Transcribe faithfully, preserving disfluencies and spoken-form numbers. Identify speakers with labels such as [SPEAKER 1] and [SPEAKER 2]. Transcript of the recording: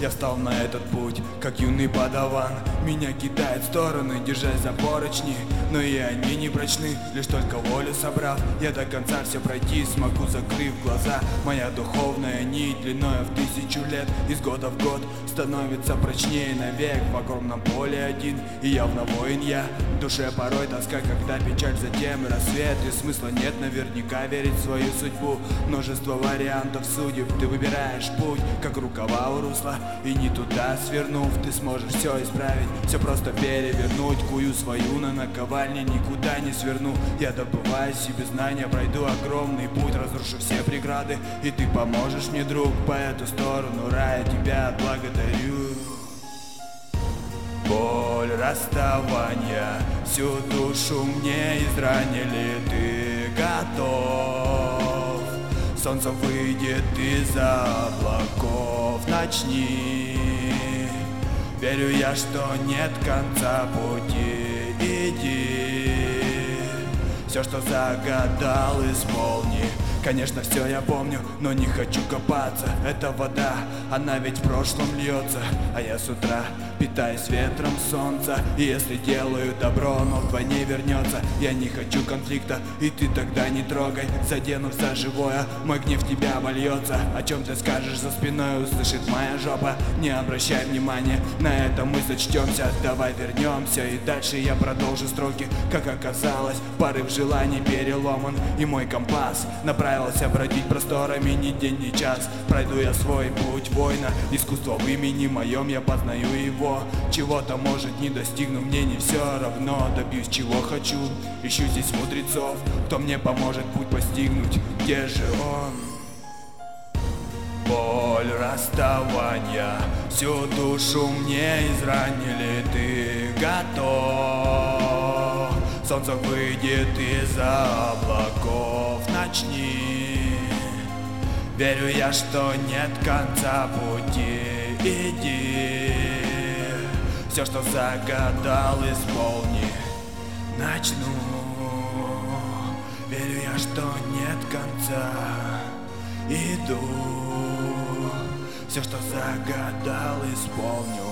[SPEAKER 1] Я встал на этот путь, как юный подаван. Меня кидает в стороны, держась за поручни, но и они не прочны, лишь только волю собрав. Я до конца все пройти смогу, закрыв глаза. Моя духовная нить длиною в тысячу лет, из года в год становится прочнее навек. В огромном поле один, и явно воин я. В душе порой тоска, когда печаль, затем рассвет. И смысла нет наверняка верить в свою судьбу. Множество вариантов судеб, ты выбираешь путь, как рукава у русла. И не туда свернув, ты сможешь все исправить, все просто перевернуть. Кую свою на наковальне, никуда не сверну. Я добываю себе знания, пройду огромный путь, разрушу все преграды, и ты поможешь мне, друг, по эту сторону рая. Тебя благодарю. Боль расставания, всю душу мне изранили. Ты готов? Солнце выйдет из-за облаков, начни. Верю я, что нет конца пути, иди. Все, что загадал, исполни. Конечно, все я помню, но не хочу копаться. Это вода, она ведь в прошлом льется, а я с утра питаюсь ветром солнца. И если делаю добро, оно вдвойне вернется. Я не хочу конфликта, и ты тогда не трогай. Заденув за живое, мой гнев в тебя вольется. О чем ты скажешь за спиной, услышит моя жопа. Не обращай внимания, на это мы сочтемся. Давай вернемся, и дальше я продолжу строки. Как оказалось, порыв желаний переломан, и мой компас направился бродить просторами ни день, ни час. Пройду я свой путь воина, искусство в имени моем, я познаю его. Чего-то, может, не достигну, мне не все равно. Добьюсь чего хочу, ищу здесь мудрецов, кто мне поможет путь постигнуть. Где же он? Боль расставания, всю душу мне изранили. Ты готов? Солнце выйдет из-за облаков, начни. Верю я, что нет конца пути, иди. Все, что загадал, исполни, начну. Верю я, что нет конца, иду. Все, что загадал, исполню.